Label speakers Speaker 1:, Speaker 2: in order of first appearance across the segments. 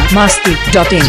Speaker 1: biharmasti.in।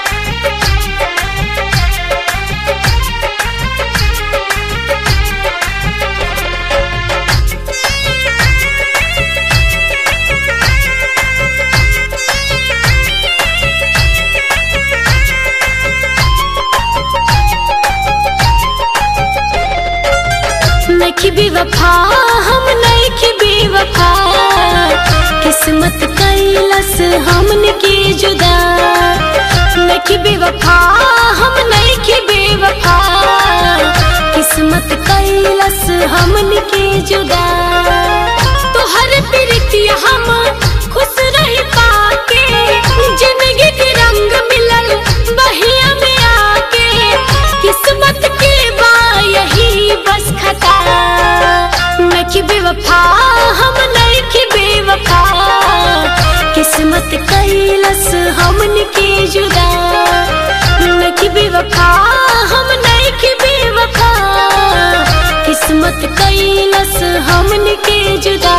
Speaker 2: नखी बेवफा हम नखी बेवफा, किस्मत कैलस हमन के जुदा। नखी बेवफा हम नखी बेवफा, किस्मत कैलस हमन के जुदा। तोहर प्रीतिया हम खुश रही पाके, जिंदगी के रंग मिलल बहिया में आके। किस्मत के बा यही बस खता, नखी बेवफा हम नखी बेवफा, किस्मत कैलस हमन के जुदा। नखी बेवफा हम नखी बेवफा, किस्मत कैलस हमन के जुदा।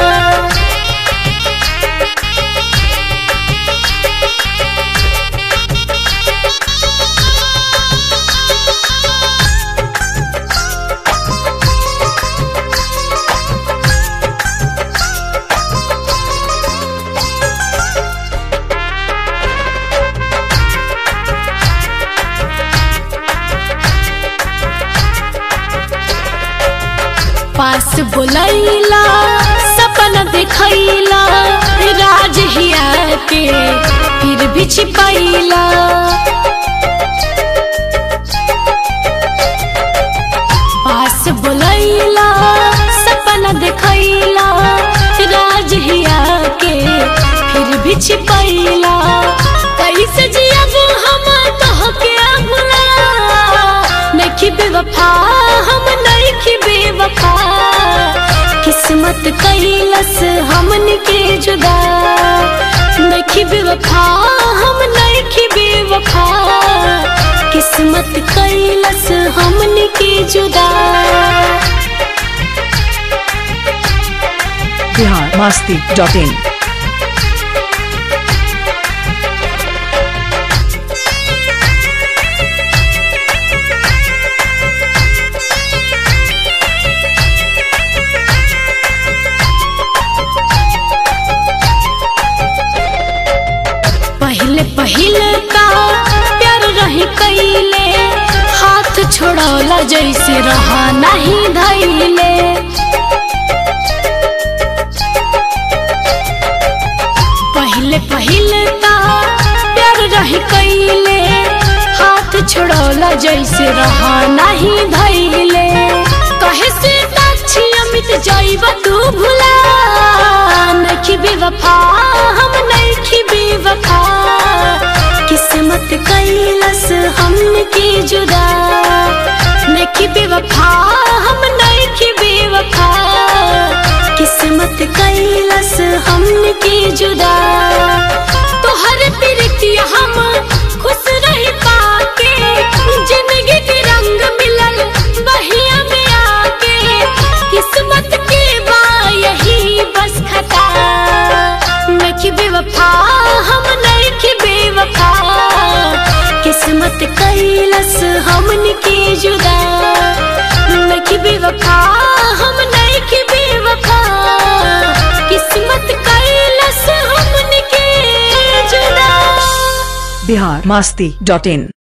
Speaker 2: पास बुलैला सपना देखैला, राज हिया के फिर भी छिपैला। पास बुलैला सपना देखैला, राज हिया के फिर भी छिपैला। कैसे जियब हम तोहके भुला, नखी बेवफा हम नखी बेवफा, किस्मत कैलस हमन के जुदा। नखी बेवफा हम नखी बेवफा, किस्मत कैलस हमन के जुदा।
Speaker 1: biharmasti.in।
Speaker 2: पहले का प्यार रही कैले, हाथ छोड़ौला जैसे रहा नहीं धैले। पहले का प्यार रही कैले, हाथ छोड़ौला जैसे रहा नहीं धैले। कहे से ताक्षी अमित जाइब तू भुला, नखी बेवफा हम नखी बेवफा, किस्मत कैलस हमन के जुदा। नखी बेवफा हम नखी बेवफा, किस्मत कैलस हमन के जुदा। तोहर प्रीतिया हम खुश रही पाके, जिंदगी के रंग मिलल बहिया में आके। किस्मत के बा यही बस खता, नखी बेवफा हम नखी बेवफा, किस्मत कैलस हमन के जुदा। नखी बेवफा हम नखी बेवफा, किस्मत कैलस हमन के जुदा।
Speaker 1: biharmasti.in।